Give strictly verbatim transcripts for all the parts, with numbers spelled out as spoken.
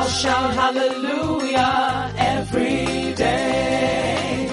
I'll shout hallelujah every day.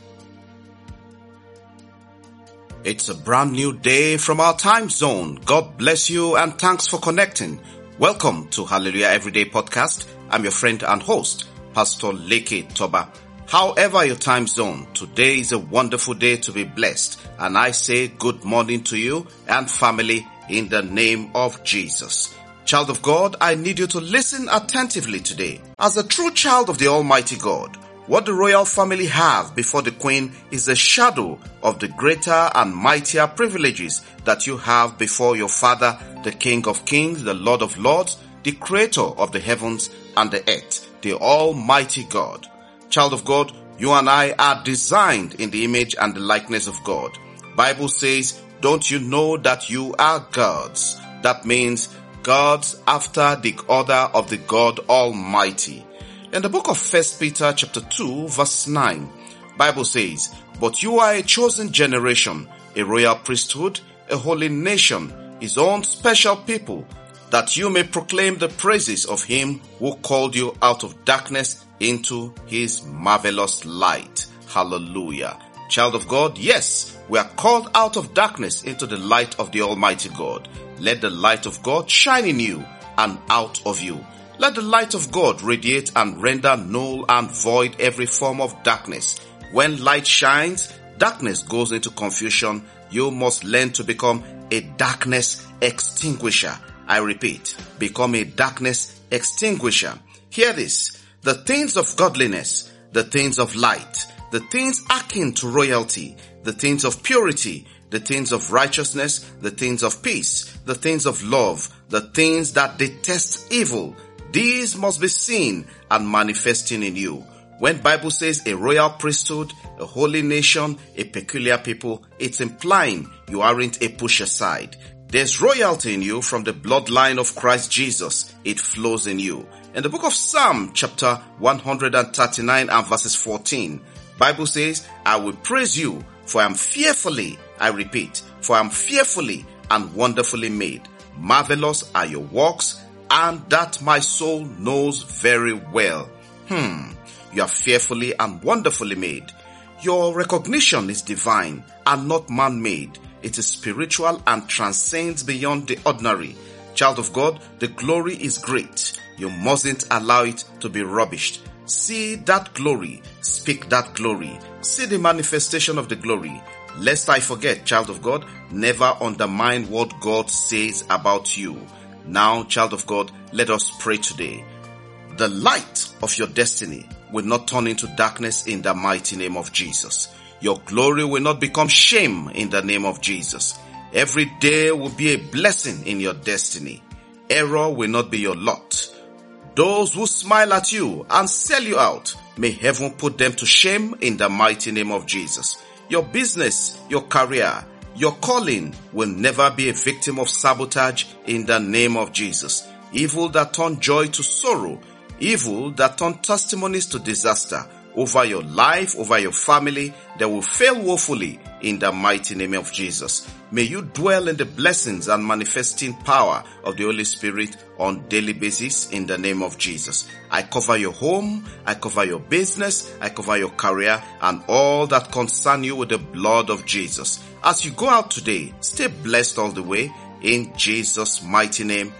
It's a brand new day from our time zone. God bless you and thanks for connecting. Welcome to Hallelujah Everyday Podcast. I'm your friend and host, Pastor Leke Toba. However your time zone, today is a wonderful day to be blessed. And I say good morning to you and family in the name of Jesus. Child of God, I need you to listen attentively today. As a true child of the Almighty God, what the royal family have before the Queen is a shadow of the greater and mightier privileges that you have before your Father, the King of Kings, the Lord of Lords, the Creator of the heavens and the earth, the Almighty God. Child of God, you and I are designed in the image and the likeness of God. Bible says, don't you know that you are gods? That means gods after the order of the God Almighty. In the book of First Peter chapter two verse nine, Bible says, but you are a chosen generation, a royal priesthood, a holy nation, his own special people, that you may proclaim the praises of him who called you out of darkness into his marvelous light. Hallelujah. Child of God, yes, we are called out of darkness into the light of the Almighty God. Let the light of God shine in you and out of you. Let the light of God radiate and render null and void every form of darkness. When light shines, darkness goes into confusion. You must learn to become a darkness extinguisher. I repeat, become a darkness extinguisher. Hear this. The things of godliness, the things of light, the things akin to royalty, the things of purity, the things of righteousness, the things of peace, the things of love, the things that detest evil, these must be seen and manifesting in you. When Bible says a royal priesthood, a holy nation, a peculiar people, it's implying you aren't a push aside. There's royalty in you from the bloodline of Christ Jesus. It flows in you. In the book of Psalm chapter one thirty-nine and verses fourteen, Bible says, I will praise you, for I am fearfully, I repeat, for I am fearfully and wonderfully made. Marvelous are your works, and that my soul knows very well. Hmm, you are fearfully and wonderfully made. Your recognition is divine and not man-made. It is spiritual and transcends beyond the ordinary. Child of God, the glory is great. You mustn't allow it to be rubbished. See that glory. Speak that glory. See the manifestation of the glory. Lest I forget, child of God, never undermine what God says about you. Now, child of God, let us pray today. The light of your destiny will not turn into darkness in the mighty name of Jesus. Your glory will not become shame in the name of Jesus. Every day will be a blessing in your destiny. Error will not be your lot. Those who smile at you and sell you out, may heaven put them to shame in the mighty name of Jesus. Your business, your career, your calling will never be a victim of sabotage in the name of Jesus. Evil that turn joy to sorrow, evil that turn testimonies to disaster over your life, over your family, they will fail woefully in the mighty name of Jesus. May you dwell in the blessings and manifesting power of the Holy Spirit on daily basis in the name of Jesus. I cover your home, I cover your business, I cover your career and all that concern you with the blood of Jesus. As you go out today, stay blessed all the way in Jesus' mighty name.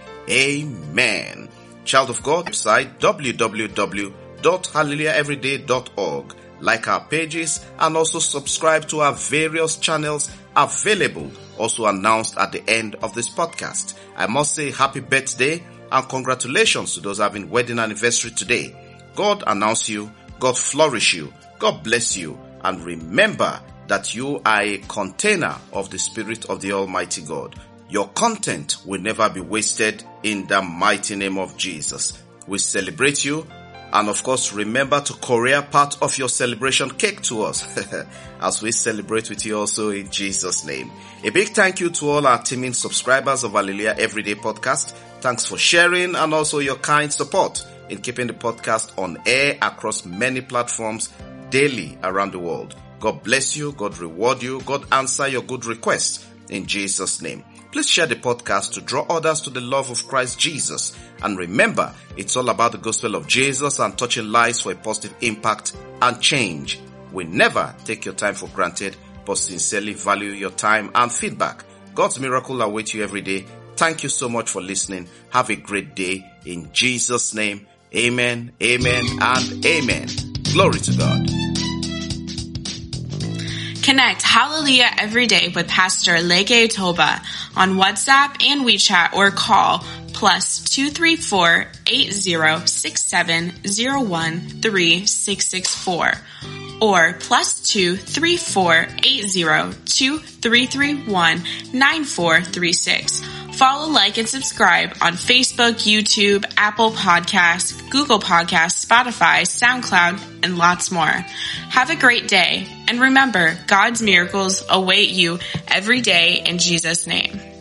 Amen. Child of God, website w w w dot hallelujah everyday dot org. Like our pages and also subscribe to our various channels available, also announced at the end of this podcast. I must say happy birthday and congratulations to those having wedding anniversary today. God announce you, God flourish you, God bless you, and remember that you are a container of the Spirit of the Almighty God. Your content will never be wasted in the mighty name of Jesus. We celebrate you. And of course, remember to courier part of your celebration cake to us as we celebrate with you also in Jesus' name. A big thank you to all our teaming subscribers of Hallelujah Everyday Podcast. Thanks for sharing and also your kind support in keeping the podcast on air across many platforms daily around the world. God bless you. God reward you. God answer your good requests in Jesus' name. Please share the podcast to draw others to the love of Christ Jesus. And remember, it's all about the gospel of Jesus and touching lives for a positive impact and change. We never take your time for granted, but sincerely value your time and feedback. God's miracle awaits you every day. Thank you so much for listening. Have a great day. In Jesus' name, amen, amen, and amen. Glory to God. Connect Hallelujah every day with Pastor Leke Toba on WhatsApp and WeChat or call plus two three four, eight zero six seven zero one three six six four or plus two three four, eight zero two three three one nine four three six. Follow, like, and subscribe on Facebook, YouTube, Apple Podcasts, Google Podcasts, Spotify, SoundCloud, and lots more. Have a great day, and remember, God's miracles await you every day in Jesus' name.